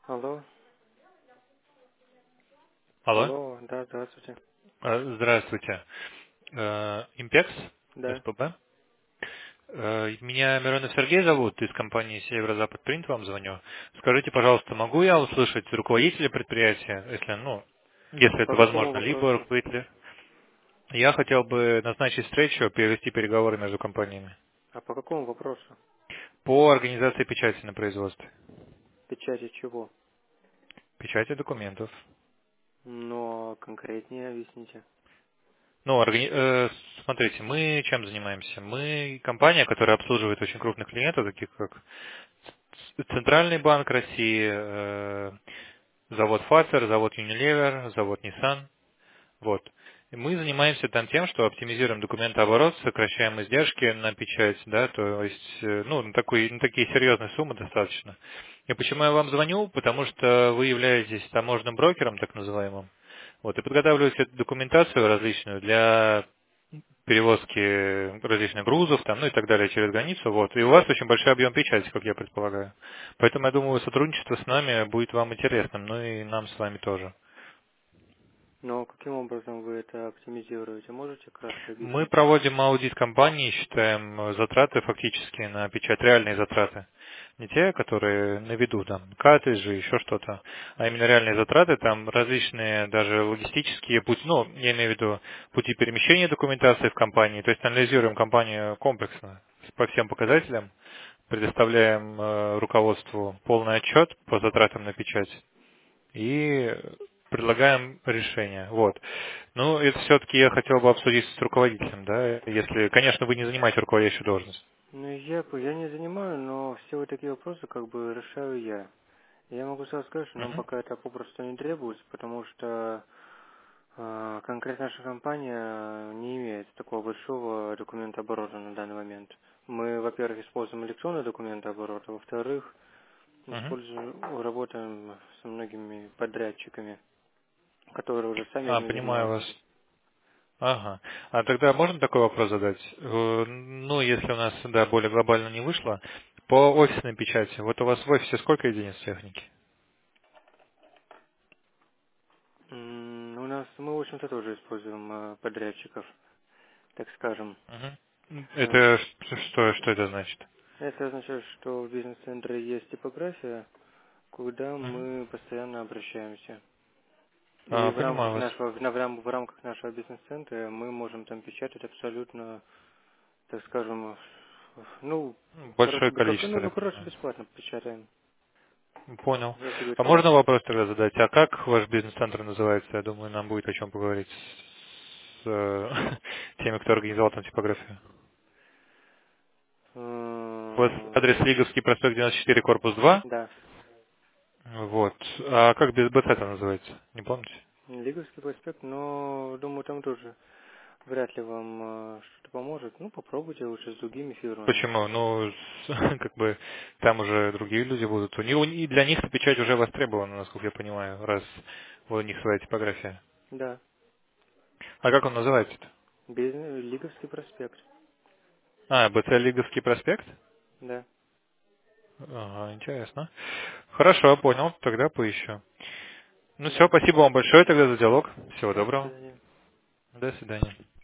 Алло, Алло. алло, да, здравствуйте. Здравствуйте. Импекс, Да. СПБ. Меня Миронов Сергей зовут, из компании Северо-Запад Принт вам звоню. Скажите, пожалуйста, могу я услышать руководителя предприятия, А если по это какому возможно, либо вопросу? руководителя? Я хотел бы назначить встречу, перевести переговоры между компаниями А по какому вопросу? по организации печати на производстве, Печати чего? печати документов. Но конкретнее объясните. Ну, смотрите, мы чем занимаемся? Мы компания, которая обслуживает очень крупных клиентов, таких как Центральный банк России, завод Фацер, завод Unilever, завод Nissan. Вот. И мы занимаемся там тем, что оптимизируем документооборот, сокращаем издержки на печать, да, то есть, на такие серьезные суммы достаточно. И почему я вам звоню? Потому что вы являетесь таможенным брокером, так называемым, вот, и подготавливаете эту документацию различную для перевозки различных грузов, там, ну и так далее через границу, вот. И у вас очень большой объем печати, как я предполагаю. Поэтому я думаю, сотрудничество с нами будет вам интересным, ну и нам с вами тоже. Но каким образом вы это оптимизируете? Можете кратко Мы объяснить? проводим аудит компании, считаем затраты фактически на печать, реальные затраты. Не те, которые на виду, там, картриджи, еще что-то, а именно реальные затраты, там различные даже логистические пути, ну, я имею в виду пути перемещения документации в компании, то есть анализируем компанию комплексно по всем показателям, предоставляем руководству полный отчет по затратам на печать и предлагаем решение. Вот. Ну, это все-таки я хотел бы обсудить с руководителем, да, если, конечно, вы не занимаете руководящую должность. Ну, я не занимаю, но все вот такие вопросы как бы решаю я. Я могу сразу сказать, что нам Мгм. пока это попросту не требуется, потому что конкретно наша компания не имеет такого большого документооборота на данный момент. Мы, во-первых, используем электронный документооборот, а во-вторых, Мгм. работаем со многими подрядчиками, которые уже сами этим Понимаю вас. занимаются. Ага. А тогда можно такой вопрос задать? Ну, если у нас, да, более глобально не вышло, по офисной печати, вот у вас в офисе сколько единиц техники? Мы, в общем-то, тоже используем подрядчиков, так скажем. Мгм. Э, Это что это значит? Это означает, что в бизнес-центре есть типография, куда Мгм. мы постоянно обращаемся. И Понимаю вас. в рамках нашего бизнес-центра мы можем там печатать абсолютно, так скажем, ну, Большое количество, так короче, понимаю. бесплатно печатаем, Понял. если будет А можно хороший. вопрос тогда задать? А как ваш бизнес-центр называется? Я думаю, нам будет о чем поговорить с теми, кто организовал там типографию. У вас адрес Лиговский проспект 94, корпус 2. Да, Вот. А как без БЦ это называется? Не помните? Лиговский проспект, но думаю, там тоже вряд ли вам что-то поможет. Ну, попробуйте лучше с другими фирмами. Почему? Ну, как бы там уже другие люди будут. И для них печать уже востребована, насколько я понимаю, раз у них своя типография. Да, А как он называется-то? Лиговский проспект. БЦ Лиговский проспект? Да. Ага, интересно. Хорошо, понял. Тогда поищу. Ну все, Да. спасибо вам большое тогда за диалог. Всего Да, до доброго. свидания. До свидания.